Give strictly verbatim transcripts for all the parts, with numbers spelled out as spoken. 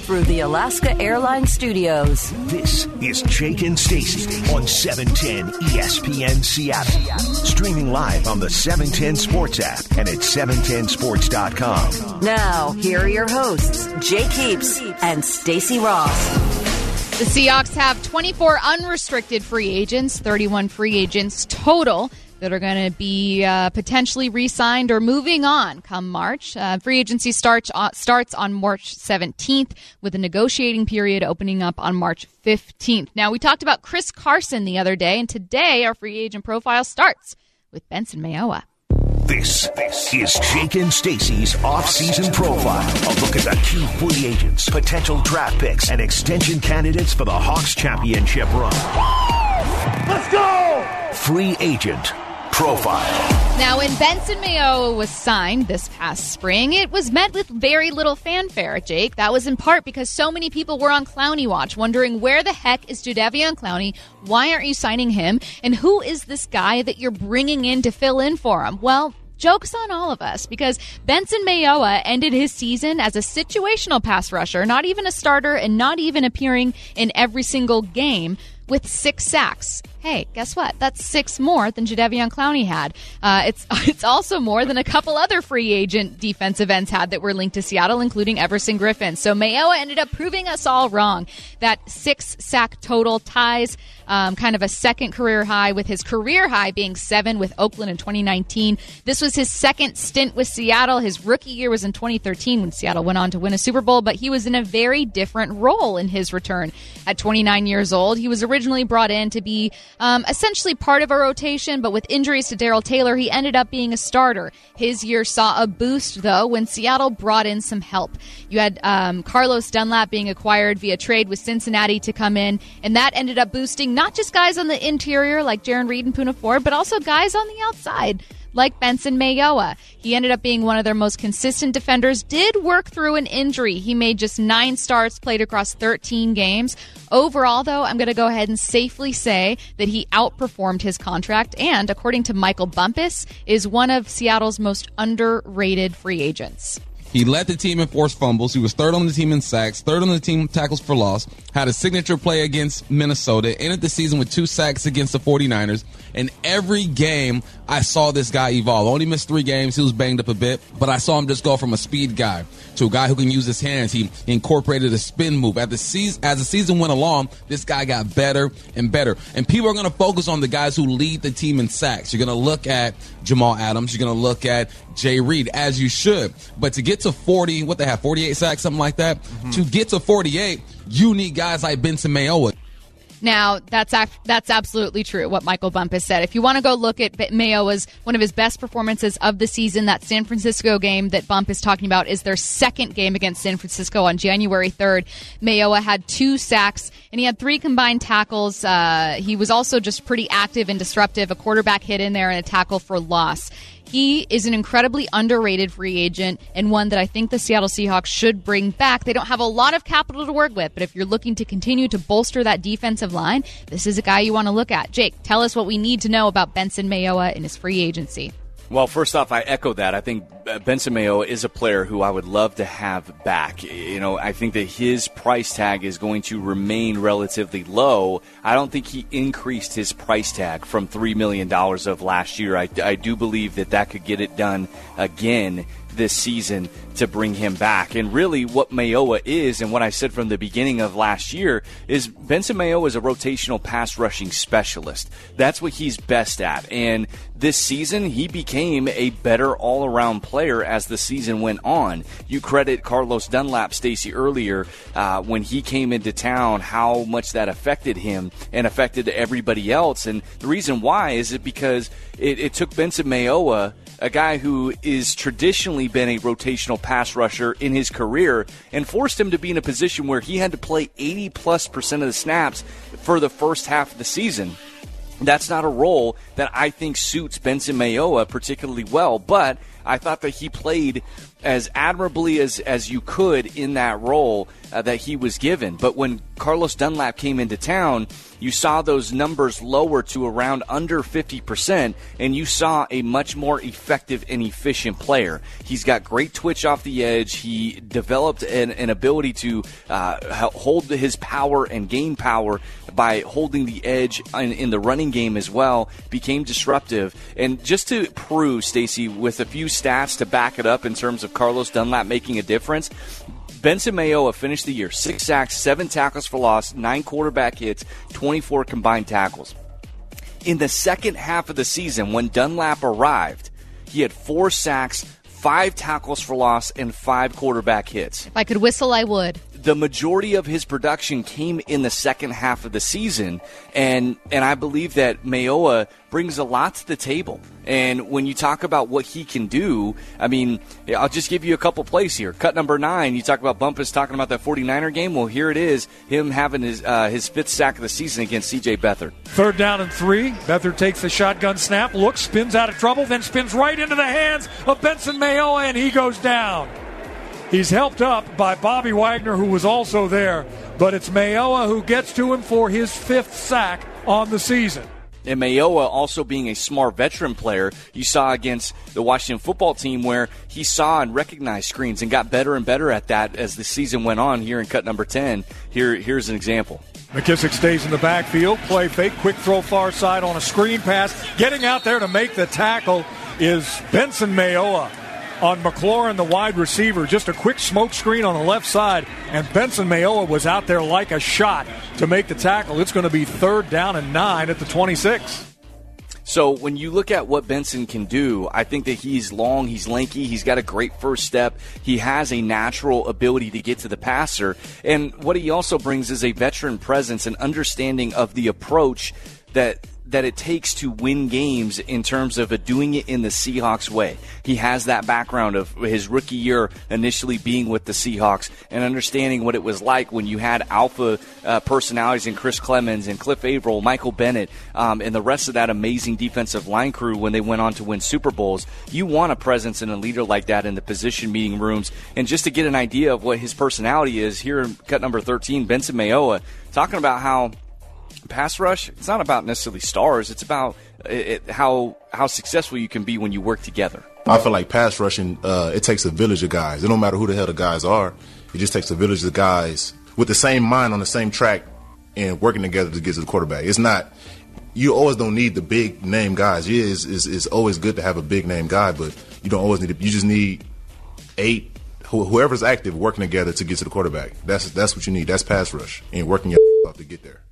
through the Alaska Airlines Studios. This is Jake and Stacy on seven ten E S P N Seattle. Streaming live on the seven ten Sports app and at seven ten sports dot com. Now, here are your hosts, Jake Heaps and Stacy Ross. The Seahawks have twenty-four unrestricted free agents, thirty-one free agents total that are going to be uh, potentially re-signed or moving on come March. Uh, free agency starts, uh, starts on March seventeenth with a negotiating period opening up on March fifteenth. Now, we talked about Chris Carson the other day, and today our free agent profile starts with Benson Mayowa. This, this is Jake and Stacy's off-season profile. A look at the key free agents, potential draft picks, and extension candidates for the Hawks championship run. Let's go! Free agent profile. Now, when Benson Mayowa was signed this past spring, it was met with very little fanfare, Jake. That was in part because so many people were on Clowney watch, wondering where the heck is Jadeveon Clowney? Why aren't you signing him? And who is this guy that you're bringing in to fill in for him? Well, joke's on all of us, because Benson Mayowa ended his season as a situational pass rusher, not even a starter and not even appearing in every single game, with six sacks. Hey, guess what? That's six more than Jadeveon Clowney had. Uh, it's it's also more than a couple other free agent defensive ends had that were linked to Seattle, including Everson Griffin. So Mayowa ended up proving us all wrong. That six-sack total ties um, kind of a second career high, with his career high being seven with Oakland in twenty nineteen. This was his second stint with Seattle. His rookie year was in twenty thirteen when Seattle went on to win a Super Bowl, but he was in a very different role in his return. At twenty-nine years old, he was originally brought in to be Um, essentially part of a rotation, but with injuries to Darrell Taylor, he ended up being a starter. His year saw a boost, though, when Seattle brought in some help. You had um, Carlos Dunlap being acquired via trade with Cincinnati to come in, and that ended up boosting not just guys on the interior like Jaron Reed and Poona Ford, but also guys on the outside like Benson Mayowa. He ended up being one of their most consistent defenders, did work through an injury. He made just nine starts, played across thirteen games. Overall, though, I'm going to go ahead and safely say that he outperformed his contract and, according to Michael Bumpus, is one of Seattle's most underrated free agents. He led the team in forced fumbles. He was third on the team in sacks, third on the team in tackles for loss, had a signature play against Minnesota, ended the season with two sacks against the forty-niners. And every game, I saw this guy evolve. Only missed three games. He was banged up a bit, but I saw him just go from a speed guy to a guy who can use his hands. He incorporated a spin move. As the season, as the season went along, this guy got better and better. And people are going to focus on the guys who lead the team in sacks. You're going to look at Jamal Adams. You're going to look at Jay Reed, as you should. But to get to forty, what they have, forty-eight sacks, something like that, mm-hmm. to get to forty-eight, you need guys like Benson Mayowa. Now, that's that's absolutely true, what Michael Bumpus said. If you want to go look at Mayowa's, one of his best performances of the season, that San Francisco game that Bump is talking about is their second game against San Francisco on January third. Mayowa had two sacks, and he had three combined tackles. Uh, he was also just pretty active and disruptive, a quarterback hit in there and a tackle for loss. He is an incredibly underrated free agent and one that I think the Seattle Seahawks should bring back. They don't have a lot of capital to work with, but if you're looking to continue to bolster that defensive line, this is a guy you want to look at. Jake, tell us what we need to know about Benson Mayowa and his free agency. Well, first off, I echo that. I think Benson Mayowa is a player who I would love to have back. You know, I think that his price tag is going to remain relatively low. I don't think he increased his price tag from three million dollars of last year. I, I do believe that that could get it done again this season to bring him back. And really what Mayowa is, and what I said from the beginning of last year, is Benson Mayowa is a rotational pass rushing specialist. That's what he's best at. And this season, he became a better all-around player as the season went on. You credit Carlos Dunlap, Stacy, earlier, uh, when he came into town, how much that affected him and affected everybody else. And the reason why is it because it, it took Benson Mayowa, a guy who is traditionally been a rotational pass rusher in his career, and forced him to be in a position where he had to play eighty plus percent of the snaps for the first half of the season. That's not a role that I think suits Benson Mayowa particularly well, but I thought that he played as admirably as, as you could in that role uh, that he was given. But when Carlos Dunlap came into town, you saw those numbers lower to around under fifty percent, and you saw a much more effective and efficient player. He's got great twitch off the edge. He developed an, an ability to uh, hold his power and gain power by holding the edge in, in the running game as well, became disruptive. And just to prove, Stacey, with a few stats to back it up in terms of Carlos Dunlap making a difference, Benson Mayowa finished the year six sacks, seven tackles for loss, nine quarterback hits, twenty-four combined tackles. In the second half of the season, when Dunlap arrived, he had four sacks, five tackles for loss, and five quarterback hits. If I could whistle, I would. The majority of his production came in the second half of the season, and and I believe that Mayowa brings a lot to the table. And when you talk about what he can do, I mean, I'll just give you a couple plays here. Cut number nine, you talk about Bumpus talking about that forty-niner game. Well, here it is, him having his uh, his fifth sack of the season against C J Beathard. Third down and three. Beathard takes the shotgun snap, looks, spins out of trouble, then spins right into the hands of Benson Mayowa, and he goes down. He's helped up by Bobby Wagner, who was also there, but it's Mayowa who gets to him for his fifth sack on the season. And Mayowa also being a smart veteran player, you saw against the Washington football team where he saw and recognized screens and got better and better at that as the season went on here in cut number ten. Here, here's an example. McKissick stays in the backfield, play fake, quick throw far side on a screen pass. Getting out there to make the tackle is Benson Mayowa on McLaurin, the wide receiver. Just a quick smoke screen on the left side, and Benson Mayowa was out there like a shot to make the tackle. It's going to be third down and nine at the twenty-six. So when you look at what Benson can do, I think that he's long, he's lanky, he's got a great first step. He has a natural ability to get to the passer. And what he also brings is a veteran presence and understanding of the approach that that it takes to win games in terms of doing it in the Seahawks way. He has that background of his rookie year initially being with the Seahawks and understanding what it was like when you had alpha uh, personalities in Chris Clemens and Cliff Averill, Michael Bennett, um, and the rest of that amazing defensive line crew when they went on to win Super Bowls. You want a presence and a leader like that in the position meeting rooms. And just to get an idea of what his personality is, here in cut number thirteen, Benson Mayowa, talking about how pass rush, it's not about necessarily stars. It's about it, how how successful you can be when you work together. I feel like pass rushing, uh, it takes a village of guys. It don't matter who the hell the guys are. It just takes a village of guys with the same mind on the same track and working together to get to the quarterback. It's not, you always don't need the big name guys. Yeah, it's, it's, it's always good to have a big name guy, but you don't always need it. You just need eight, wh- whoever's active working together to get to the quarterback. That's that's what you need. That's pass rush and working your off to get there.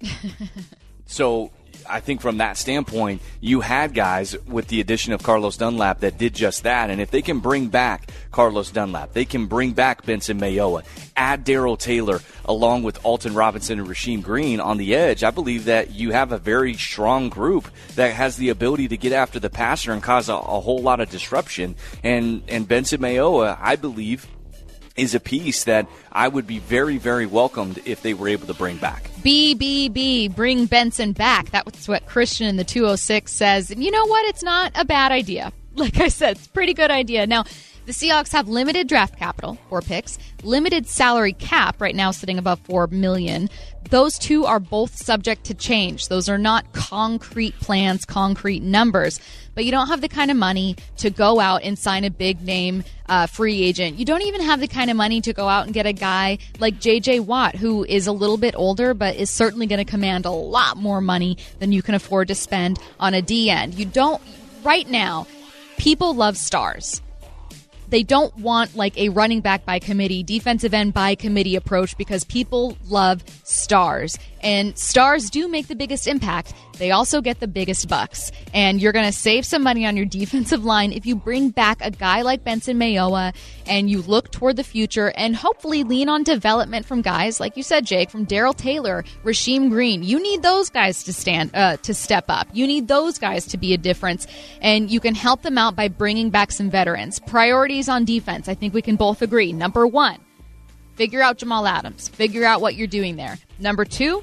So I think from that standpoint, you had guys with the addition of Carlos Dunlap that did just that. And if they can bring back Carlos Dunlap, they can bring back Benson Mayowa, add Darrell Taylor along with Alton Robinson and Rasheem Green on the edge, I believe that you have a very strong group that has the ability to get after the passer and cause a, a whole lot of disruption. And, and Benson Mayowa, I believe, is a piece that I would be very, very welcomed if they were able to bring back. B, B, B, bring Benson back. That's what Christian in the two oh six says. And you know what? It's not a bad idea. Like I said, it's a pretty good idea. Now, the Seahawks have limited draft capital, four picks, limited salary cap, right now sitting above four million dollars. Those two are both subject to change. Those are not concrete plans, concrete numbers. But you don't have the kind of money to go out and sign a big-name uh, free agent. You don't even have the kind of money to go out and get a guy like J J. Watt, who is a little bit older but is certainly going to command a lot more money than you can afford to spend on a D-end. You don't, right now, people love stars. They don't want like a running back by committee, defensive end by committee approach because people love stars. And stars do make the biggest impact. They also get the biggest bucks. And you're going to save some money on your defensive line if you bring back a guy like Benson Mayowa and you look toward the future and hopefully lean on development from guys, like you said, Jake, from Darrell Taylor, Rasheem Green. You need those guys to stand, uh, to step up. You need those guys to be a difference. And you can help them out by bringing back some veterans. Priorities on defense, I think we can both agree. Number one, figure out Jamal Adams. Figure out what you're doing there. Number two,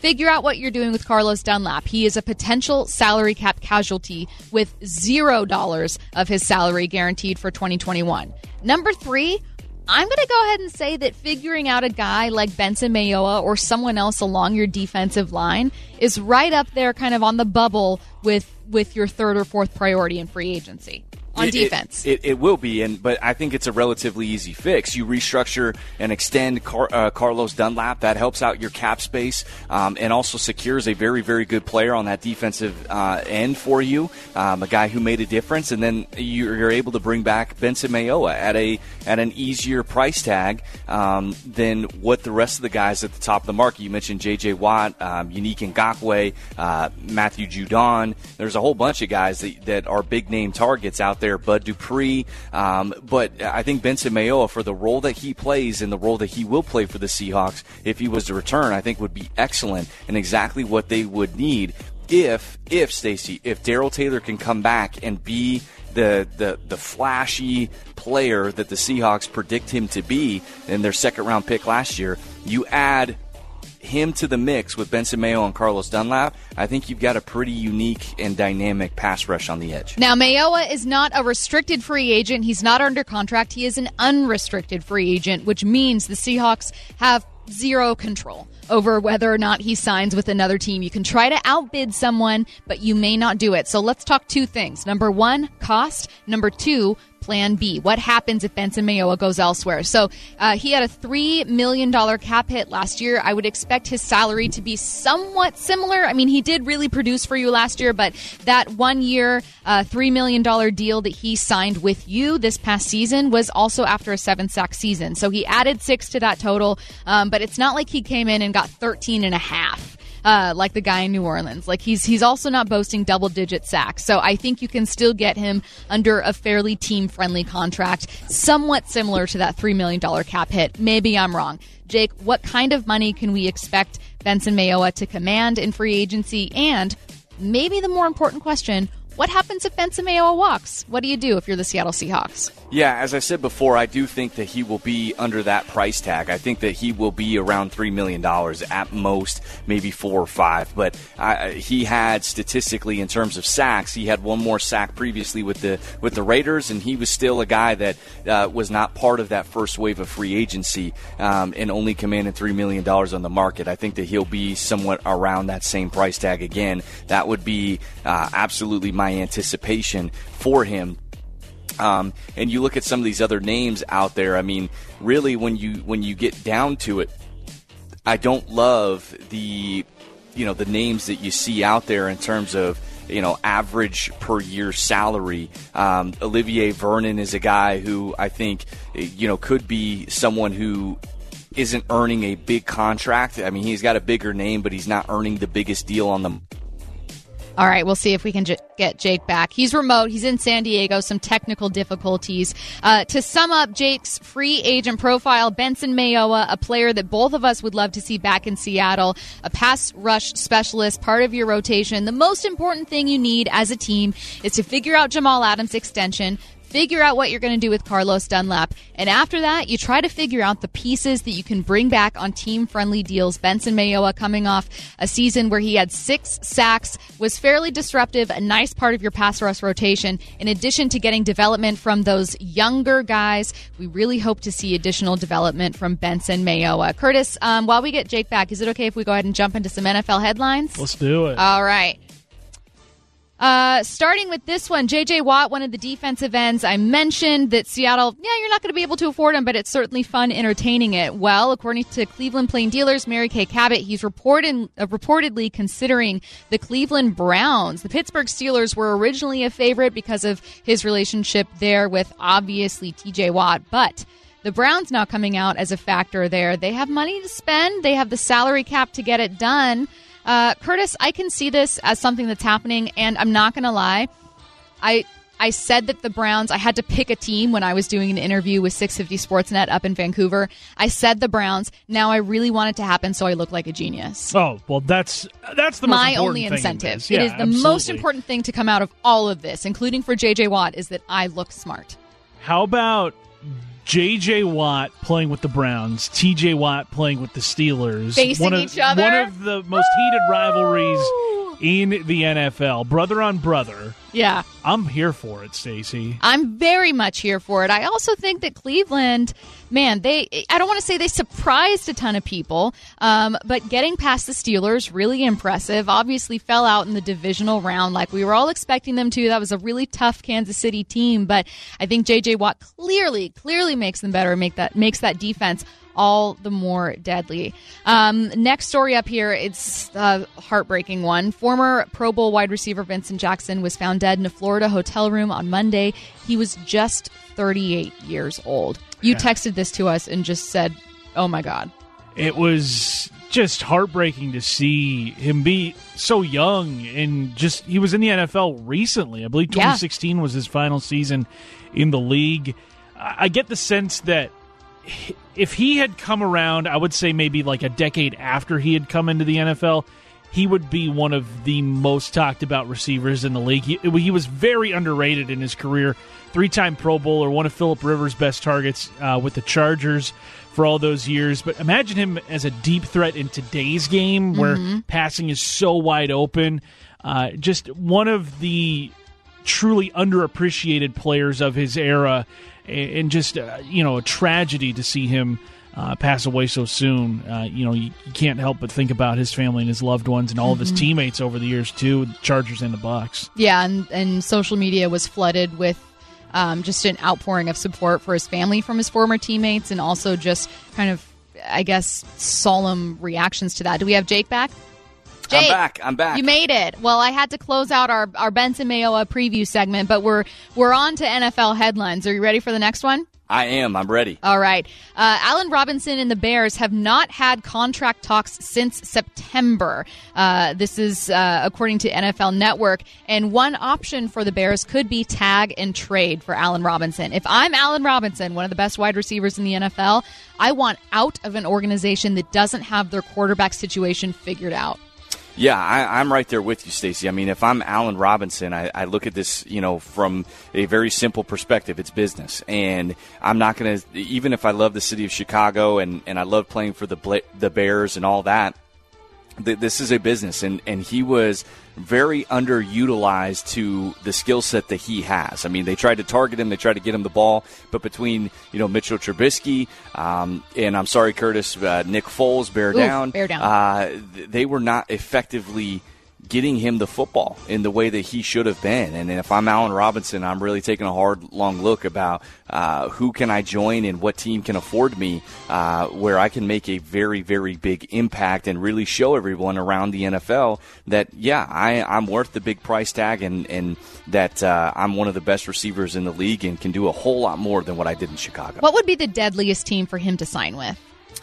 Figure out what you're doing with Carlos Dunlap. He is a potential salary cap casualty with zero dollars of his salary guaranteed for twenty twenty-one. Number three, I'm going to go ahead and say that figuring out a guy like Benson Mayowa or someone else along your defensive line is right up there kind of on the bubble with, with your third or fourth priority in free agency. On it, defense. It, it, it will be, and but I think it's a relatively easy fix. You restructure and extend Car, uh, Carlos Dunlap. That helps out your cap space um, and also secures a very, very good player on that defensive uh, end for you, um, a guy who made a difference. And then you're, you're able to bring back Benson Mayowa at a at an easier price tag um, than what the rest of the guys at the top of the market. You mentioned J J. Watt, um, Yannick Ngakoue, uh, Matthew Judon. There's a whole bunch of guys that, that are big-name targets out there, Bud Dupree, um, but I think Benson Mayowa, for the role that he plays and the role that he will play for the Seahawks, if he was to return, I think would be excellent and exactly what they would need if, if Stacey, if Darrell Taylor can come back and be the, the the flashy player that the Seahawks predict him to be in their second-round pick last year. You add him to the mix with Benson Mayowa and Carlos Dunlap, I think you've got a pretty unique and dynamic pass rush on the edge. Now, Mayowa is not a restricted free agent. He's not under contract. He is an unrestricted free agent, which means the Seahawks have zero control over whether or not he signs with another team. You can try to outbid someone, but you may not do it. So let's talk two things. Number one, cost. Number two, plan B. What happens if Benson Mayowa goes elsewhere? So uh, he had a three million dollars cap hit last year. I would expect his salary to be somewhat similar. I mean, he did really produce for you last year, but that one-year, uh, three million dollars deal that he signed with you this past season was also after a seven-sack season. So he added six to that total, um, but it's not like he came in and got thirteen and a half. Uh, like the guy in New Orleans. Like he's he's also not boasting double-digit sacks. So I think you can still get him under a fairly team-friendly contract, somewhat similar to that three million dollars cap hit. Maybe I'm wrong. Jake, what kind of money can we expect Benson Mayowa to command in free agency? And maybe the more important question, what happens if Benson Mayowa walks? What do you do if you're the Seattle Seahawks? Yeah, as I said before, I do think that he will be under that price tag. I think that he will be around three million dollars at most, maybe four or five. But uh, he had statistically, in terms of sacks, he had one more sack previously with the with the Raiders, and he was still a guy that uh, was not part of that first wave of free agency um, and only commanded three million dollars on the market. I think that he'll be somewhat around that same price tag again. That would be uh, absolutely my anticipation for him. Um, and you look at some of these other names out there. I mean, really, when you when you get down to it, I don't love the you know the names that you see out there in terms of you know average per year salary. Um, Olivier Vernon is a guy who I think you know could be someone who isn't earning a big contract. I mean, he's got a bigger name, but he's not earning the biggest deal on the. All right, we'll see if we can j- get Jake back. He's remote. He's in San Diego. Some technical difficulties. Uh, to sum up Jake's free agent profile, Benson Mayowa, a player that both of us would love to see back in Seattle, a pass rush specialist, part of your rotation. The most important thing you need as a team is to figure out Jamal Adams' extension, figure out what you're going to do with Carlos Dunlap, and after that, you try to figure out the pieces that you can bring back on team-friendly deals. Benson Mayowa coming off a season where he had six sacks, was fairly disruptive, a nice part of your pass rush rotation. In addition to getting development from those younger guys, we really hope to see additional development from Benson Mayowa. Curtis, um, while we get Jake back, is it okay if we go ahead and jump into some N F L headlines? Let's do it. All right. Uh, starting with this one, J J. Watt, one of the defensive ends. I mentioned that Seattle, yeah, you're not going to be able to afford him, but it's certainly fun entertaining it. Well, according to Cleveland Plain Dealers, Mary Kay Cabot, he's reported, uh, reportedly considering the Cleveland Browns. The Pittsburgh Steelers were originally a favorite because of his relationship there with, obviously, T J. Watt, but the Browns now coming out as a factor there. They have money to spend. They have the salary cap to get it done. Uh, Curtis, I can see this as something that's happening, and I'm not going to lie. I I said that the Browns, I had to pick a team when I was doing an interview with six fifty Sportsnet up in Vancouver. I said the Browns. Now I really want it to happen so I look like a genius. Oh, well, that's that's the most My important only thing incentive. in this. Yeah, it is the absolutely. most important thing to come out of all of this, including for J J. Watt, is that I look smart. How about J J. Watt playing with the Browns, T J. Watt playing with the Steelers. Facing one of, each other. One of the most Woo! heated rivalries in the N F L. Brother on brother. Yeah. I'm here for it, Stacey. I'm very much here for it. I also think that Cleveland, man, they I don't want to say they surprised a ton of people, um, but getting past the Steelers, really impressive. Obviously fell out in the divisional round like we were all expecting them to. That was a really tough Kansas City team, but I think J J. Watt clearly, clearly makes them better, make that makes that defense all the more deadly. Um, next story up here, it's a heartbreaking one. Former Pro Bowl wide receiver Vincent Jackson was found dead in a Florida hotel room on Monday. He was just thirty-eight years old. You Yeah. texted this to us and just said, oh my God. It was just heartbreaking to see him be so young, and just he was in the N F L recently. I believe twenty sixteen yeah. was his final season in the league. I get the sense that if he had come around, I would say maybe like a decade after he had come into the N F L, he would be one of the most talked about receivers in the league. He, he was very underrated in his career. Three-time Pro Bowler, one of Phillip Rivers' best targets uh, with the Chargers for all those years. But imagine him as a deep threat in today's game where mm-hmm. passing is so wide open. Uh, just one of the truly underappreciated players of his era, and just, uh, you know, a tragedy to see him uh, pass away so soon. Uh, you know, you, you can't help but think about his family and his loved ones and all mm-hmm. of his teammates over the years, too, the Chargers and the Bucs. Yeah, and, and social media was flooded with um, just an outpouring of support for his family from his former teammates, and also just kind of, I guess, solemn reactions to that. Do we have Jake back? Jake, I'm back. I'm back. You made it. Well, I had to close out our, our Benson Mayowa preview segment, but we're we're on to N F L headlines. Are you ready for the next one? I am. I'm ready. All right. Uh, Allen Robinson and the Bears have not had contract talks since September. Uh, this is uh, according to N F L Network. And one option for the Bears could be tag and trade for Allen Robinson. If I'm Allen Robinson, one of the best wide receivers in the N F L, I want out of an organization that doesn't have their quarterback situation figured out. Yeah, I, I'm right there with you, Stacey. I mean, if I'm Allen Robinson, I, I look at this, you know, from a very simple perspective. It's business, and I'm not going to, even if I love the city of Chicago and, and I love playing for the the Bears and all that, th- this is a business, and, and he was very underutilized to the skill set that he has. I mean, they tried to target him, they tried to get him the ball, but between, you know, Mitchell Trubisky um, and, I'm sorry, Curtis, uh, Nick Foles, bear Ooh, down, bear down. Uh, they were not effectively getting him the football in the way that he should have been. And if I'm Allen Robinson, I'm really taking a hard, long look about uh, who can I join and what team can afford me, uh, where I can make a very, very big impact and really show everyone around the N F L that, yeah, I, I'm worth the big price tag, and, and that uh, I'm one of the best receivers in the league and can do a whole lot more than what I did in Chicago. What would be the deadliest team for him to sign with?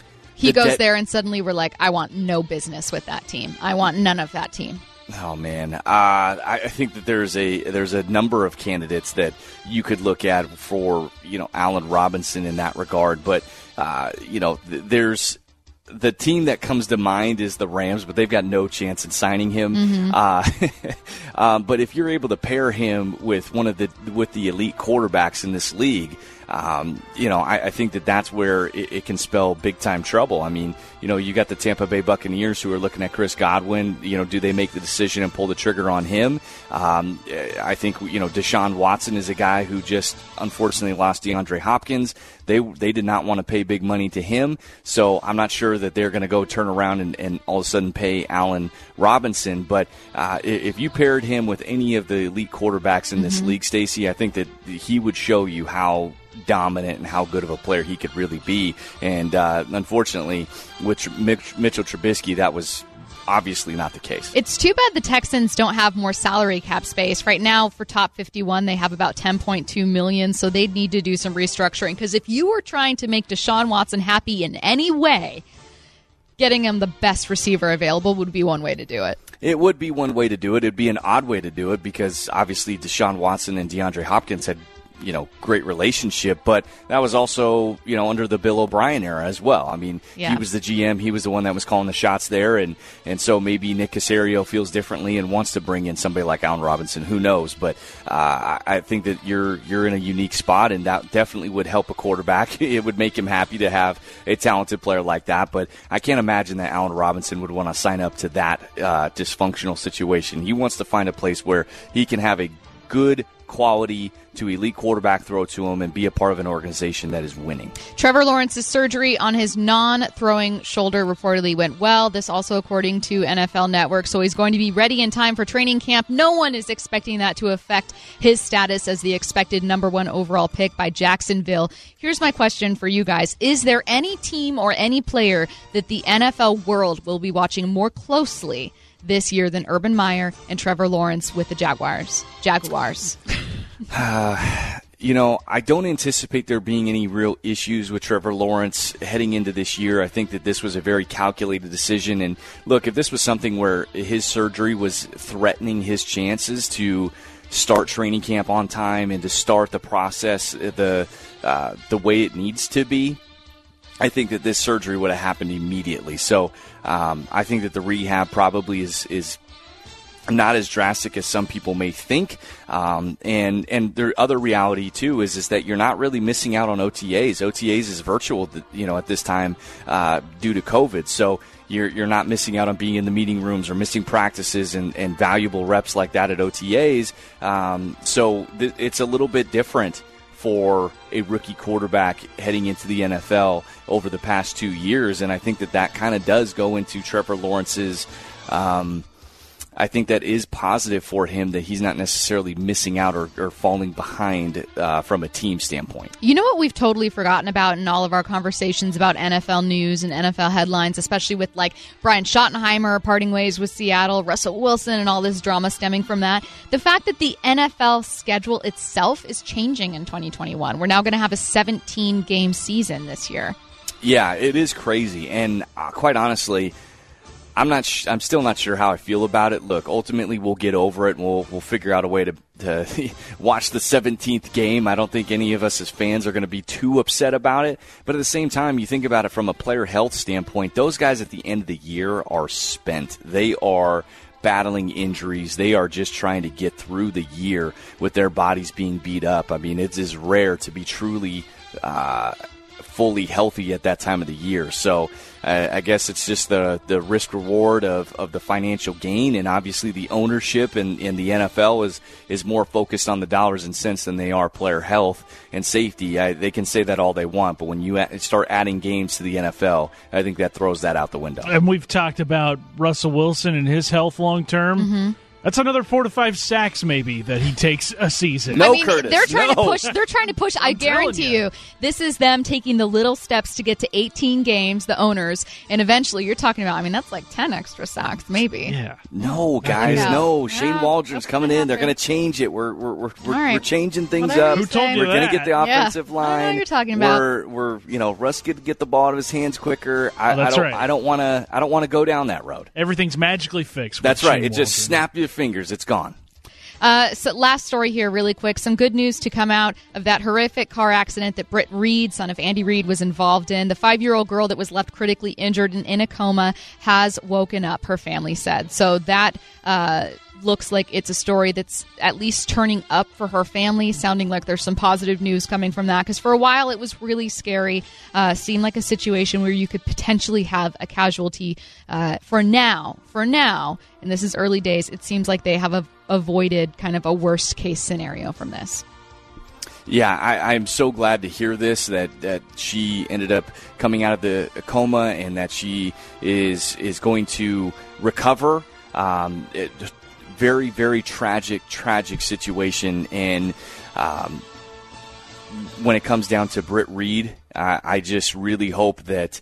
He The goes de- there and suddenly we're like, I want no business with that team. I want none of that team. Oh man, uh, I I think that there's a there's a number of candidates that you could look at for, you know, Allen Robinson in that regard, but uh, you know, th- there's the team that comes to mind is the Rams, but they've got no chance in signing him. Mm-hmm. Uh, um, but if you're able to pair him with one of the with the elite quarterbacks in this league, um, you know, I, I think that that's where it, it can spell big time trouble. I mean, you know, you got the Tampa Bay Buccaneers who are looking at Chris Godwin. You know, do they make the decision and pull the trigger on him? Um, I think, you know, Deshaun Watson is a guy who just unfortunately lost DeAndre Hopkins. They they did not want to pay big money to him, so I'm not sure that they're going to go turn around and, and all of a sudden pay Allen Robinson. But uh, if you paired him with any of the elite quarterbacks in this mm-hmm. league, Stacey, I think that he would show you how dominant and how good of a player he could really be. And uh, unfortunately, with Mitch, Mitchell Trubisky, that was obviously not the case. It's too bad the Texans don't have more salary cap space. Right now, for top fifty-one, they have about ten point two million dollars, so they'd need to do some restructuring. Because if you were trying to make Deshaun Watson happy in any way, getting him the best receiver available would be one way to do it. It would be one way to do it. It'd be an odd way to do it because obviously Deshaun Watson and DeAndre Hopkins had you know, great relationship, but that was also, you know, under the Bill O'Brien era as well. I mean, yeah. he was the G M. He was the one that was calling the shots there. And, and so maybe Nick Caserio feels differently and wants to bring in somebody like Allen Robinson. Who knows? But uh, I think that you're, you're in a unique spot, and that definitely would help a quarterback. It would make him happy to have a talented player like that. But I can't imagine that Allen Robinson would want to sign up to that uh, dysfunctional situation. He wants to find a place where he can have a good quality to elite quarterback throw to him and be a part of an organization that is winning. Trevor Lawrence's surgery on his non-throwing shoulder reportedly went well. This also according to N F L Network. So he's going to be ready in time for training camp. No one is expecting that to affect his status as the expected number one overall pick by Jacksonville. Here's my question for you guys. Is there any team or any player that the N F L world will be watching more closely this year than Urban Meyer and Trevor Lawrence with the Jaguars? Jaguars. Uh, you know, I don't anticipate there being any real issues with Trevor Lawrence heading into this year. I think that this was a very calculated decision. And look, if this was something where his surgery was threatening his chances to start training camp on time and to start the process the uh, the way it needs to be, I think that this surgery would have happened immediately. So um, I think that the rehab probably is is not as drastic as some people may think. Um, and and the other reality, too, is, is that you're not really missing out on O T As. O T As is virtual, you know, at this time uh, due to COVID. So you're you're not missing out on being in the meeting rooms or missing practices and, and valuable reps like that at O T As. Um, so th- it's a little bit different for a rookie quarterback heading into the N F L over the past two years. And I think that that kind of does go into Trevor Lawrence's um, – I think that is positive for him that he's not necessarily missing out or, or falling behind uh, from a team standpoint. You know what we've totally forgotten about in all of our conversations about N F L news and N F L headlines, especially with like Brian Schottenheimer parting ways with Seattle, Russell Wilson, and all this drama stemming from that? The fact that the N F L schedule itself is changing in twenty twenty-one. We're now going to have a seventeen-game season this year. Yeah, it is crazy. And uh, quite honestly, I'm not. Sh- I'm still not sure how I feel about it. Look, ultimately, we'll get over it, and we'll we'll figure out a way to, to watch the seventeenth game. I don't think any of us as fans are going to be too upset about it. But at the same time, you think about it from a player health standpoint. Those guys at the end of the year are spent. They are battling injuries. They are just trying to get through the year with their bodies being beat up. I mean, it is rare to be truly Uh, fully healthy at that time of the year. So uh, I guess it's just the the risk reward of, of the financial gain, and obviously the ownership in, in the N F L is is more focused on the dollars and cents than they are player health and safety. I, they can say that all they want, but when you a- start adding games to the N F L, I think that throws that out the window. And we've talked about Russell Wilson and his health long term. Mm-hmm. That's another four to five sacks, maybe, that he takes a season. No, I mean, Curtis, they're trying no. to push. They're trying to push. I guarantee you. you, this is them taking the little steps to get to eighteen games. The owners, and eventually, you're talking about. I mean, that's like ten extra sacks, maybe. Yeah. No, guys, no. no. Shane Yeah, Waldron's coming in. They're going to change it. We're we're we're, we're, right. we're changing things Whatever up. you Who told you We're going to that? get the offensive Yeah. I know line. what you're talking about. We're we're you know Russ could get the ball out of his hands quicker. I, Oh, that's I don't right. I don't want to I don't want to go down that road. Everything's magically fixed. with That's right. Shane It just Waldron. snap your fingers. It's gone. Uh, so last story here, really quick. Some good news to come out of that horrific car accident that Britt Reed, son of Andy Reid, was involved in. The five-year-old girl that was left critically injured and in a coma has woken up, her family said. So that uh, looks like it's a story that's at least turning up for her family, sounding like there's some positive news coming from that. Because for a while it was really scary. Uh, seemed like a situation where you could potentially have a casualty. Uh, for now, for now, and this is early days, it seems like they have a, avoided kind of a worst case scenario from this. Yeah, I, I'm so glad to hear this, that, that she ended up coming out of the coma and that she is is going to recover. Um, it, very, very tragic, tragic situation. And um, when it comes down to Britt Reed, I, I just really hope that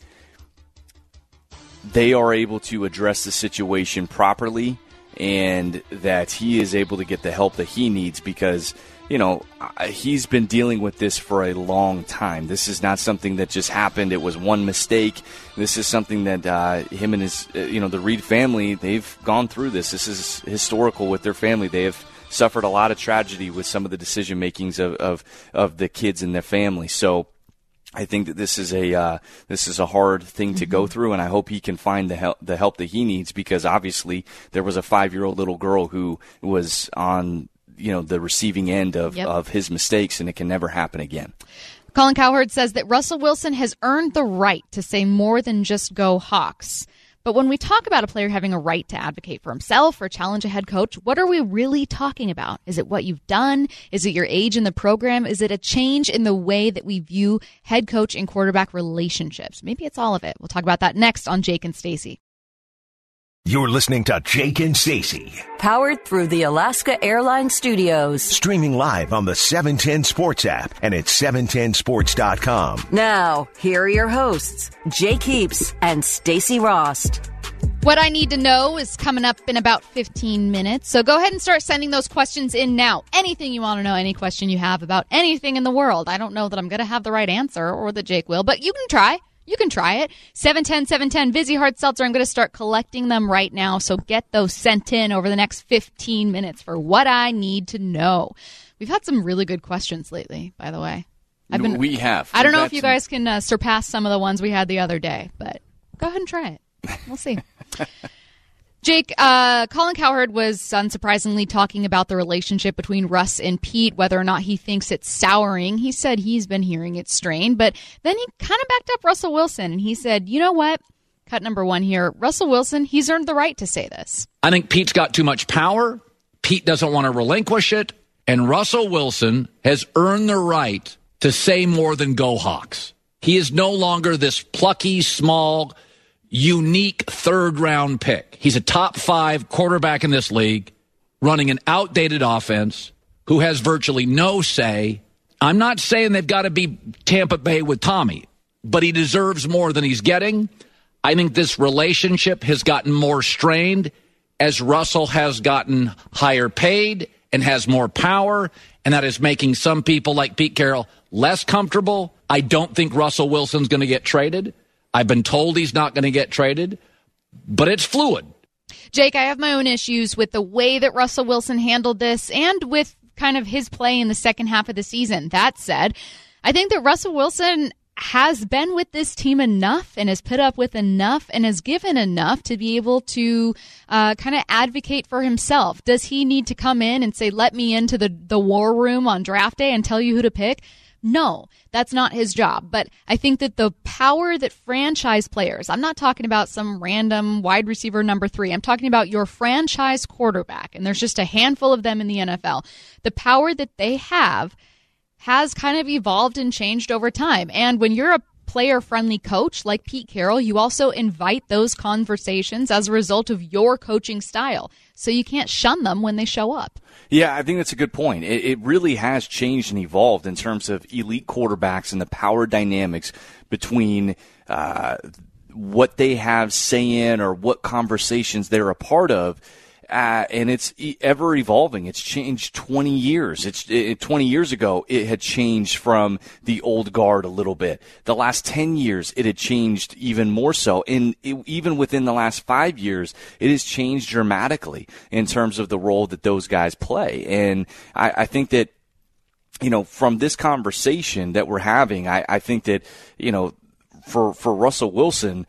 they are able to address the situation properly and that he is able to get the help that he needs, because, you know, he's been dealing with this for a long time. This is not something that just happened. It was one mistake. This is something that uh, him and his, uh, you know, the Reed family, they've gone through this. This is historical with their family. They have suffered a lot of tragedy with some of the decision makings of, of, of the kids and their family. So I think that this is a uh, this is a hard thing to mm-hmm. go through, and I hope he can find the help the help that he needs, because obviously there was a five-year-old little girl who was on you know the receiving end of, yep. of his mistakes, and it can never happen again. Colin Cowherd says that Russell Wilson has earned the right to say more than just go Hawks. But when we talk about a player having a right to advocate for himself or challenge a head coach, what are we really talking about? Is it what you've done? Is it your age in the program? Is it a change in the way that we view head coach and quarterback relationships? Maybe it's all of it. We'll talk about that next on Jake and Stacey. You're listening to Jake and Stacey. Powered through the Alaska Airlines Studios. Streaming live on the seven ten Sports app and at seven ten sports dot com. Now, here are your hosts, Jake Heaps and Stacey Rost. What I Need to Know is coming up in about fifteen minutes. So go ahead and start sending those questions in now. Anything you want to know, any question you have about anything in the world. I don't know that I'm going to have the right answer or that Jake will, but you can try. You can try it. seven ten, seven ten, Vizzy Hard Seltzer. I'm going to start collecting them right now, so get those sent in over the next fifteen minutes for What I Need to Know. We've had some really good questions lately, by the way. I've been, we have. I don't We've know if you guys can uh, surpass some of the ones we had the other day, but go ahead and try it. We'll see. Jake, uh, Colin Cowherd was unsurprisingly talking about the relationship between Russ and Pete, whether or not he thinks it's souring. He said he's been hearing it strained, but then he kind of backed up Russell Wilson, and he said, you know what? Cut number one here. Russell Wilson, he's earned the right to say this. I think Pete's got too much power. Pete doesn't want to relinquish it, and Russell Wilson has earned the right to say more than go Hawks. He is no longer this plucky, small, unique third-round pick. He's a top five quarterback in this league, running an outdated offense, who has virtually no say. I'm not saying they've got to be Tampa Bay with Tommy, but he deserves more than he's getting. I think this relationship has gotten more strained as Russell has gotten higher paid and has more power, and that is making some people like Pete Carroll less comfortable. I don't think Russell Wilson's going to get traded. I've been told he's not going to get traded, but it's fluid. Jake, I have my own issues with the way that Russell Wilson handled this and with kind of his play in the second half of the season. That said, I think that Russell Wilson has been with this team enough and has put up with enough and has given enough to be able to uh, kind of advocate for himself. Does he need to come in and say, let me into the, the war room on draft day and tell you who to pick? No, that's not his job. But I think that the power that franchise players, I'm not talking about some random wide receiver number three. I'm talking about your franchise quarterback, and there's just a handful of them in the N F L. The power that they have has kind of evolved and changed over time. And when you're a player-friendly coach like Pete Carroll, you also invite those conversations as a result of your coaching style. So you can't shun them when they show up. Yeah, I think that's a good point. It, it really has changed and evolved in terms of elite quarterbacks and the power dynamics between uh, what they have say in or what conversations they're a part of. Uh, and it's ever evolving. It's changed twenty years. It's it, twenty years ago, it had changed from the old guard a little bit. The last ten years, it had changed even more so. And it, even within the last five years, it has changed dramatically in terms of the role that those guys play. And I, I think that, you know, from this conversation that we're having, I, I think that, you know, for, for Russell Wilson,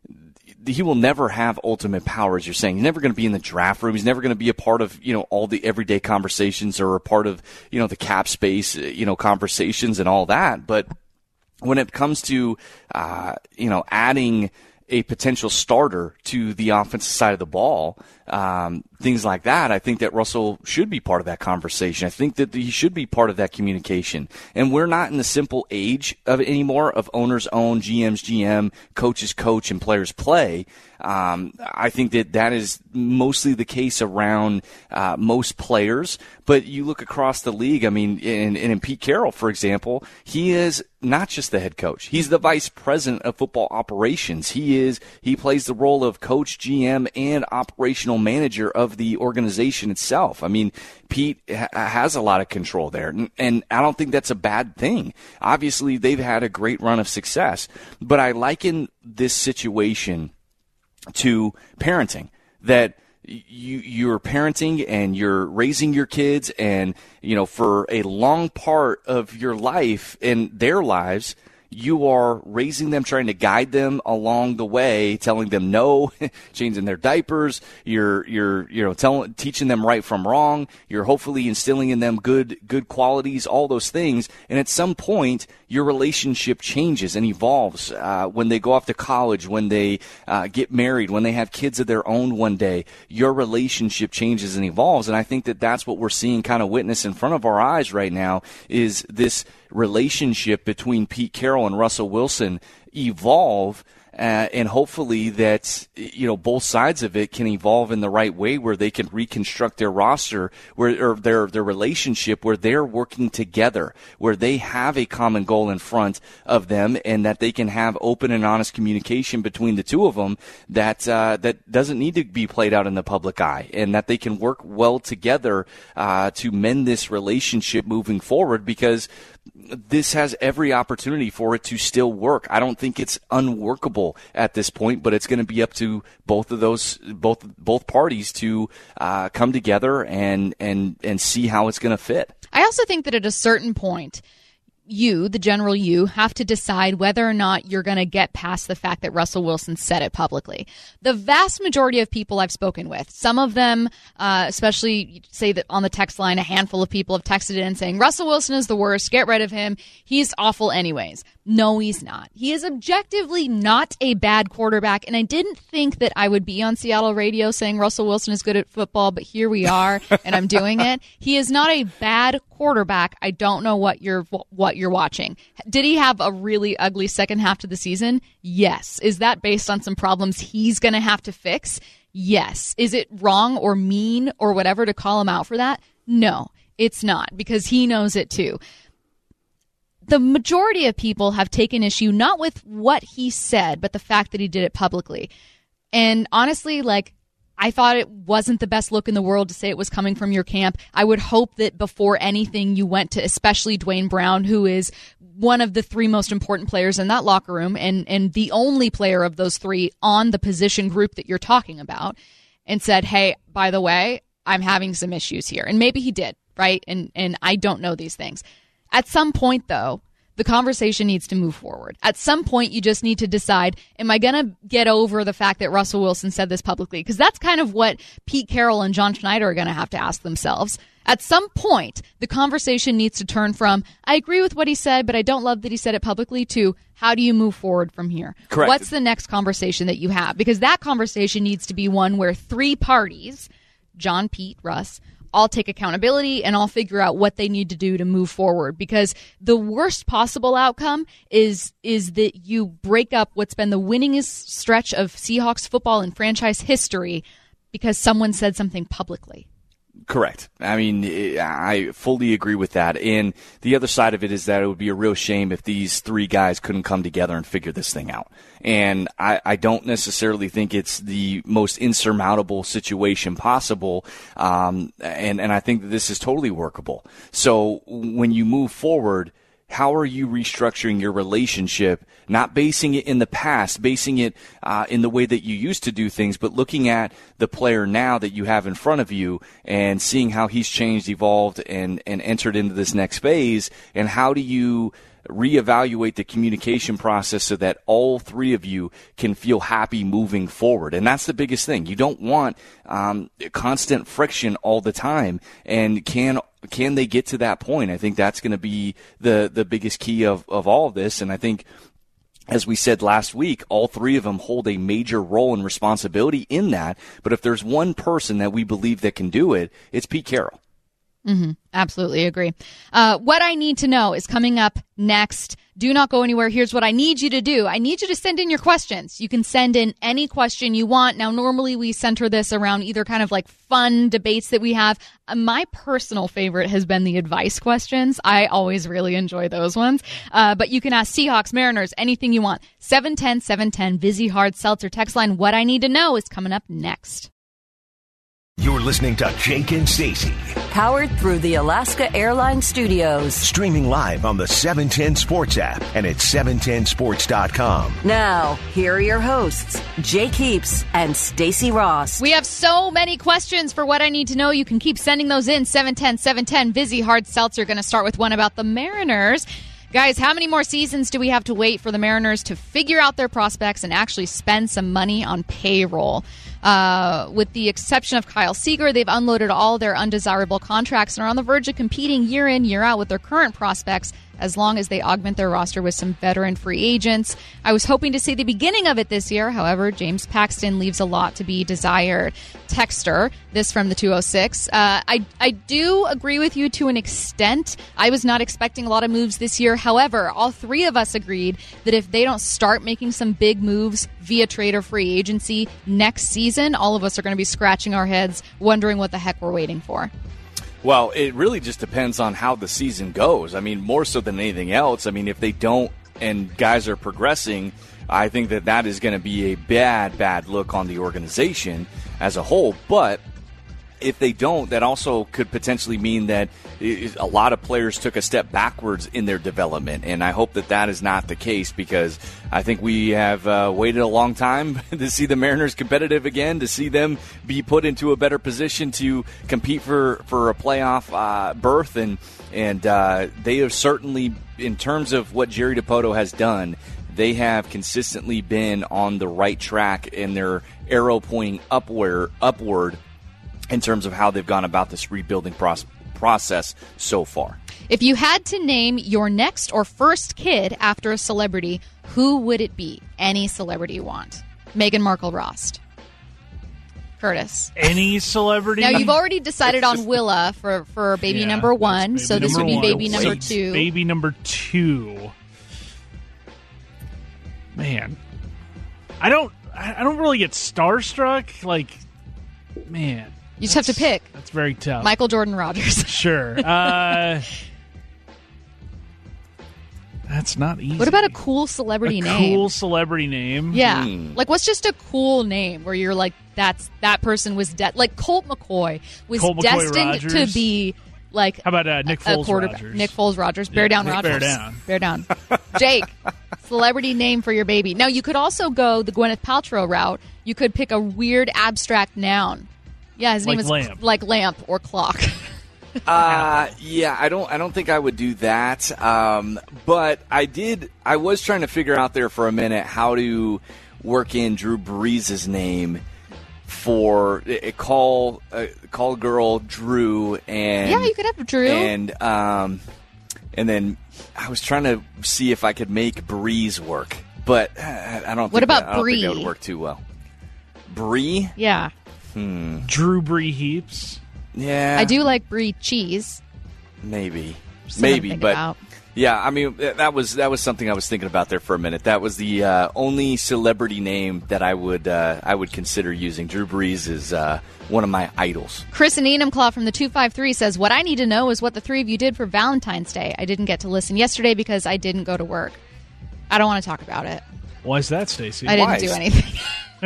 he will never have ultimate power, as you're saying. He's never going to be in the draft room. He's never going to be a part of, you know, all the everyday conversations or a part of, you know, the cap space, you know, conversations and all that. But when it comes to, uh, you know, adding a potential starter to the offensive side of the ball, um, things like that, I think that Russell should be part of that conversation. I think that he should be part of that communication. And we're not in the simple age of it anymore of owners own, G Ms G M, coaches coach, and players play. Um, I think that that is mostly the case around uh, most players. But you look across the league, I mean, and in, in Pete Carroll, for example, he is not just the head coach. He's the vice president of football operations. He is he plays the role of coach, G M, and operational manager of the organization itself. I mean, Pete ha- has a lot of control there, and, and I don't think that's a bad thing. Obviously, they've had a great run of success, but I liken this situation to parenting, that you you're parenting and you're raising your kids, and you know for a long part of your life and their lives, you are raising them, trying to guide them along the way, telling them no, changing their diapers. You're, you're, you know, telling, teaching them right from wrong. You're hopefully instilling in them good, good qualities, all those things. And at some point, your relationship changes and evolves. Uh, when they go off to college, when they uh, get married, when they have kids of their own one day, your relationship changes and evolves. And I think that that's what we're seeing kind of witness in front of our eyes right now is this relationship between Pete Carroll and Russell Wilson evolve, uh, and hopefully that, you know, both sides of it can evolve in the right way where they can reconstruct their roster, where or their their relationship, where they're working together, where they have a common goal in front of them, and that they can have open and honest communication between the two of them that uh, that doesn't need to be played out in the public eye, and that they can work well together uh, to mend this relationship moving forward, because this has every opportunity for it to still work. I don't think it's unworkable at this point, but it's going to be up to both of those, both both parties to uh, come together and and and see how it's going to fit. I also think that at a certain point, you, the general you, have to decide whether or not you're going to get past the fact that Russell Wilson said it publicly. The vast majority of people I've spoken with, some of them, uh, especially say that on the text line, a handful of people have texted in saying, Russell Wilson is the worst, get rid of him, he's awful anyways. No, he's not. He is objectively not a bad quarterback, and I didn't think that I would be on Seattle radio saying Russell Wilson is good at football, but here we are, and I'm doing it. He is not a bad quarterback. I don't know what you're what you're watching. Did he have a really ugly second half to the season? Yes. Is that based on some problems he's going to have to fix? Yes. Is it wrong or mean or whatever to call him out for that? No, it's not, because he knows it too. The majority of people have taken issue not with what he said, but the fact that he did it publicly. And honestly, like, I thought it wasn't the best look in the world to say it was coming from your camp. I would hope that before anything you went to, especially Dwayne Brown, who is one of the three most important players in that locker room and, and the only player of those three on the position group that you're talking about, and said, hey, by the way, I'm having some issues here. And maybe he did, right? And and I don't know these things. At some point, though, the conversation needs to move forward. At some point, you just need to decide, am I going to get over the fact that Russell Wilson said this publicly? Because that's kind of what Pete Carroll and John Schneider are going to have to ask themselves. At some point, the conversation needs to turn from, I agree with what he said, but I don't love that he said it publicly, to how do you move forward from here? Correct. What's the next conversation that you have? Because that conversation needs to be one where three parties, John, Pete, Russ, all take accountability and all figure out what they need to do to move forward. Because the worst possible outcome is is that you break up what's been the winningest stretch of Seahawks football in franchise history because someone said something publicly. Correct. I mean, I fully agree with that. And the other side of it is that it would be a real shame if these three guys couldn't come together and figure this thing out. And I, I don't necessarily think it's the most insurmountable situation possible. Um, and, and I think that this is totally workable. So when you move forward, how are you restructuring your relationship, not basing it in the past, basing it uh, in the way that you used to do things, but looking at the player now that you have in front of you and seeing how he's changed, evolved, and, and entered into this next phase, and how do you reevaluate the communication process so that all three of you can feel happy moving forward. And that's the biggest thing. You don't want um, constant friction all the time. And can can they get to that point? I think that's going to be the, the biggest key of, of all of this. And I think, as we said last week, all three of them hold a major role and responsibility in that. But if there's one person that we believe that can do it, it's Pete Carroll. Mm-hmm. Absolutely agree. Uh, what I need to know is coming up next. Do not go anywhere. Here's what I need you to do. I need you to send in your questions. You can send in any question you want. Now, normally we center this around either kind of like fun debates that we have. Uh, my personal favorite has been the advice questions. I always really enjoy those ones. Uh, but you can ask Seahawks, Mariners, anything you want. seven one zero, seven one zero, Vizzy Hard Seltzer text line. What I need to know is coming up next. You're listening to Jake and Stacey powered through the Alaska Airlines Studios. Streaming live on the seven ten Sports app and at seven ten sports dot com. Now, here are your hosts, Jake Heaps and Stacey Ross. We have so many questions for What I Need to Know. You can keep sending those in. seven ten, seven ten. Vizzy Hard Seltzer going to start with one about the Mariners. Guys, how many more seasons do we have to wait for the Mariners to figure out their prospects and actually spend some money on payroll? Uh, with the exception of Kyle Seager, they've unloaded all their undesirable contracts and are on the verge of competing year in, year out with their current prospects as long as they augment their roster with some veteran free agents. I was hoping to see the beginning of it this year. However, James Paxton leaves a lot to be desired. Texter, this from the two oh six. Uh, I, I do agree with you to an extent. I was not expecting a lot of moves this year. However, all three of us agreed that if they don't start making some big moves via trade or free agency next season, all of us are going to be scratching our heads, wondering what the heck we're waiting for. Well, it really just depends on how the season goes. I mean, more so than anything else. I mean, if they don't and guys are progressing, I think that that is going to be a bad, bad look on the organization as a whole. But if they don't, that also could potentially mean that a lot of players took a step backwards in their development. And I hope that that is not the case, because I think we have uh, waited a long time to see the Mariners competitive again, to see them be put into a better position to compete for, for a playoff uh, berth. And, and uh, they have certainly, in terms of what Jerry Dipoto has done, they have consistently been on the right track, and their arrow pointing upward, upward in terms of how they've gone about this rebuilding process. process so far. If you had to name your next or first kid after a celebrity, who would it be? Any celebrity you want. Meghan Markle Ross. Curtis. Any celebrity? Now, you've already decided on Willa for, for baby yeah, number one, so this would be one. baby number Wait, two. Baby number two. Man. I don't I don't really get starstruck. Like, man. You just have to pick. That's very tough. Michael Jordan Rogers. Sure. Uh, that's not easy. What about a cool celebrity a name? Cool celebrity name? Yeah. Hmm. Like, what's just a cool name where you're like, that's that person was de- like Colt McCoy was Colt McCoy destined Rogers. to be like How about uh, Nick a, Foles a quarterback. Rogers? Nick Foles Rogers. Bear down Nick Rogers. Bear down. Bear down. Jake, celebrity name for your baby. Now, you could also go the Gwyneth Paltrow route. You could pick a weird abstract noun. Yeah, his like name is lamp. like lamp or clock. uh, yeah, I don't. I don't think I would do that. Um, but I did. I was trying to figure out there for a minute how to work in Drew Brees' name for a call. Uh, call girl Drew and yeah, you could have Drew and um, and then I was trying to see if I could make Breeze work, but I don't. What think about that, I don't Bree? think that would work too well. Bree? Yeah. Hmm. Drew Bree Heaps. Yeah, I do like brie cheese. Maybe, Something to maybe, think but about. yeah, I mean that was that was something I was thinking about there for a minute. That was the uh, only celebrity name that I would uh, I would consider using. Drew Brees is uh, one of my idols. Chris and Enumclaw from the two five three says, what I need to know is what the three of you did for Valentine's Day. I didn't get to listen yesterday because I didn't go to work. I don't want to talk about it. Why is that, Stacey? I didn't Why? do anything.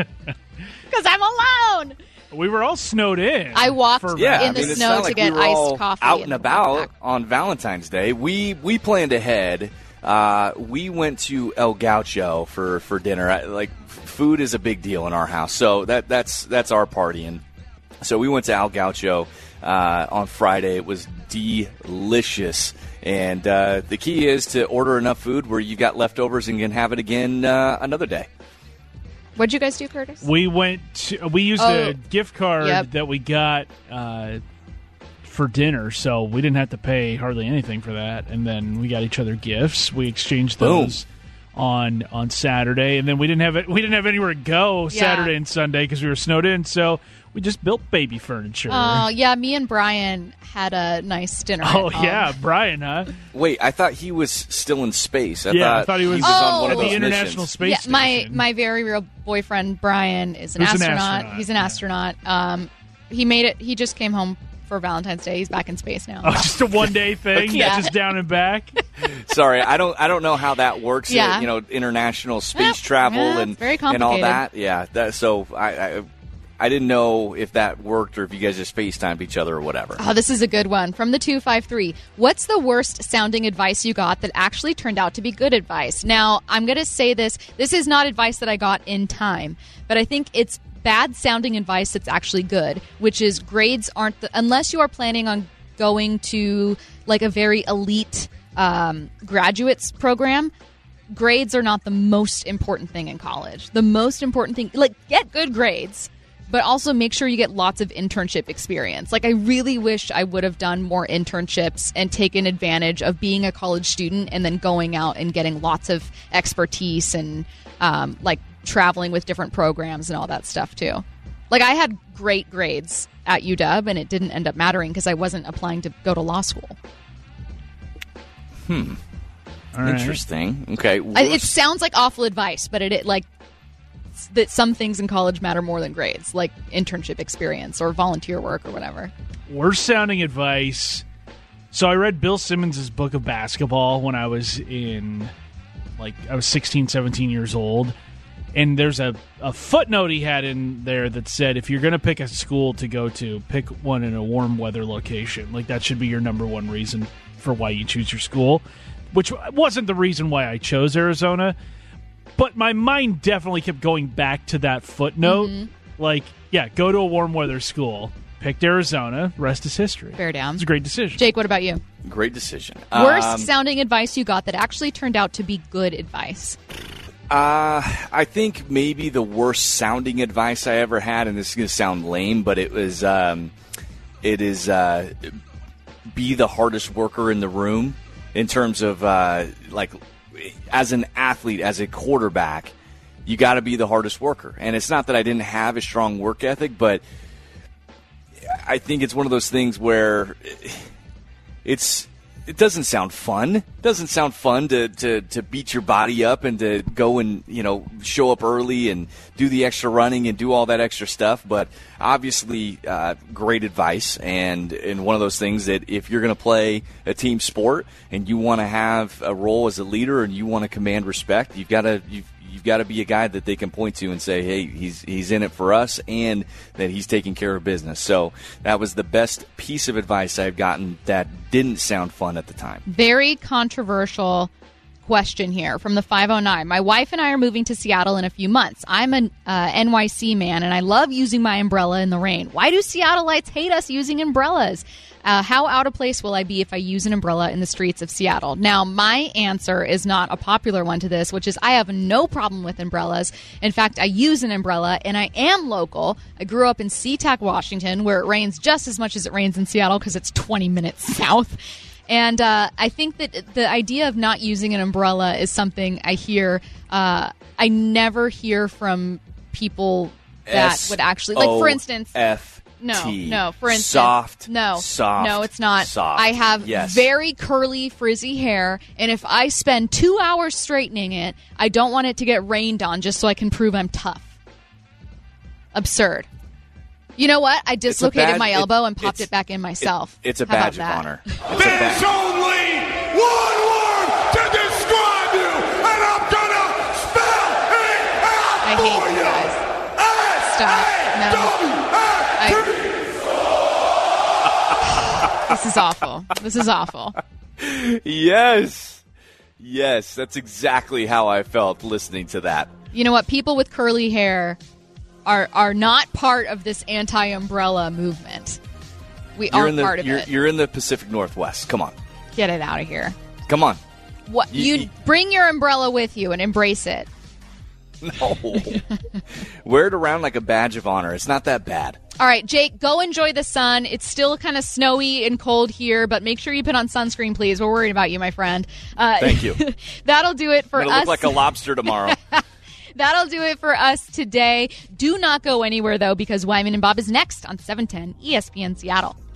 Because I'm alone. We were all snowed in. I walked for Yeah, in I the mean, it's snow not to like get we were iced all coffee out and and walk about back. on Valentine's Day. We we planned ahead. Uh, we went to El Gaucho for, for dinner. I, like food is a big deal in our house, so that that's that's our party. And so we went to El Gaucho uh, on Friday. It was delicious. And uh, the key is to order enough food where you've got leftovers and can have it again uh, another day. What'd you guys do, Curtis? We went. To, we used Oh, a gift card yep. that we got uh, for dinner, so we didn't have to pay hardly anything for that. And then we got each other gifts. We exchanged those Boom. on on Saturday, and then we didn't have it. We didn't have anywhere to go Yeah. Saturday and Sunday because we were snowed in. So we just built baby furniture. Oh, yeah, me and Brian had a nice dinner. Oh, at, yeah, um, Brian, huh? Wait, I thought he was still in space. I yeah, thought I thought he was, Oh. on one at of the those International missions. Space yeah, Station. my my very real boyfriend Brian is an Who's an astronaut. astronaut, He's an yeah. astronaut. Um, he made it. He just came home for Valentine's Day. He's back in space now. Oh, just a one day thing, Yeah. just down and back. Sorry, I don't. I don't know how that works. Yeah. uh, you know, international space Yeah, travel yeah, and it's very and all complicated. that. Yeah. That, so I, I I didn't know if that worked or if you guys just FaceTimed each other or whatever. Oh, this is a good one. From the two five three. What's the worst sounding advice you got that actually turned out to be good advice? Now, I'm going to say this. This is not advice that I got in time, but I think it's bad sounding advice that's actually good, which is grades aren't, the, unless you are planning on going to like a very elite um, graduates program, grades are not the most important thing in college. The most important thing, like, get good grades, but also make sure you get lots of internship experience. Like, I really wish I would have done more internships and taken advantage of being a college student and then going out and getting lots of expertise and, um, like, traveling with different programs and all that stuff, too. Like, I had great grades at U W, and it didn't end up mattering because I wasn't applying to go to law school. Hmm. All right. Interesting. Okay. I, it sounds like awful advice, but it, it like that some things in college matter more than grades, like internship experience or volunteer work or whatever. Worst sounding advice. So I read Bill Simmons' book of basketball when I was in, like, I was sixteen, seventeen years old. And there's a, a footnote he had in there that said, if you're going to pick a school to go to, pick one in a warm weather location. Like, that should be your number one reason for why you choose your school, which wasn't the reason why I chose Arizona. But my mind definitely kept going back to that footnote. Mm-hmm. Like, yeah, go to a warm weather school. Picked Arizona. Rest is history. Fair down. It's a great decision. Jake, what about you? Great decision. Worst um, sounding advice you got that actually turned out to be good advice? Uh, I think maybe the worst sounding advice I ever had, and this is going to sound lame, but it was, um, it is uh, be the hardest worker in the room in terms of, uh, like, as an athlete, as a quarterback, you got to be the hardest worker. And it's not that I didn't have a strong work ethic, but I think it's one of those things where it's it doesn't sound fun. It doesn't sound fun to, to, to beat your body up and to go and, you know, show up early and do the extra running and do all that extra stuff. But obviously, uh, great advice, and, and one of those things that if you're going to play a team sport and you want to have a role as a leader and you want to command respect, you've got to you've You've got to be a guy that they can point to and say, hey, he's he's in it for us and that he's taking care of business. So that was the best piece of advice I've gotten that didn't sound fun at the time. Very controversial question here from the five oh nine. My wife and I are moving to Seattle in a few months. I'm an uh, N Y C man, and I love using my umbrella in the rain. Why do Seattleites hate us using umbrellas? Uh, how out of place will I be if I use an umbrella in the streets of Seattle? Now, my answer is not a popular one to this, which is I have no problem with umbrellas. In fact, I use an umbrella, and I am local. I grew up in SeaTac, Washington, where it rains just as much as it rains in Seattle because it's twenty minutes south. And uh, I think that the idea of not using an umbrella is something I hear. Uh, I never hear from people that would actually, like, for instance, F. No, T. no. For instance, soft, no, soft, no, it's not. Soft. I have yes. very curly, frizzy hair, and if I spend two hours straightening it, I don't want it to get rained on just so I can prove I'm tough. Absurd. You know what? I dislocated badge, my elbow it, and popped it back in myself. It, it's a How about badge of that? honor. It's There's only one word to describe you, and I'm gonna spell it out I hate for you you. guys. Stop. No. I, this is awful. This is awful. Yes. Yes, that's exactly how I felt listening to that. You know what? People with curly hair are are not part of this anti-umbrella movement. We You're are in the, part of you're, it. You're in the Pacific Northwest. Come on. Get it out of here. Come on. What? You- You bring your umbrella with you and embrace it. No. Wear it around like a badge of honor. It's not that bad. All right, Jake, go enjoy the sun. It's still kind of snowy and cold here, but make sure you put on sunscreen, please. We're worried about you, my friend. Uh, Thank you. That'll do it for It'll us. look like a lobster tomorrow. That'll do it for us today. Do not go anywhere, though, because Wyman and Bob is next on seven ten E S P N Seattle.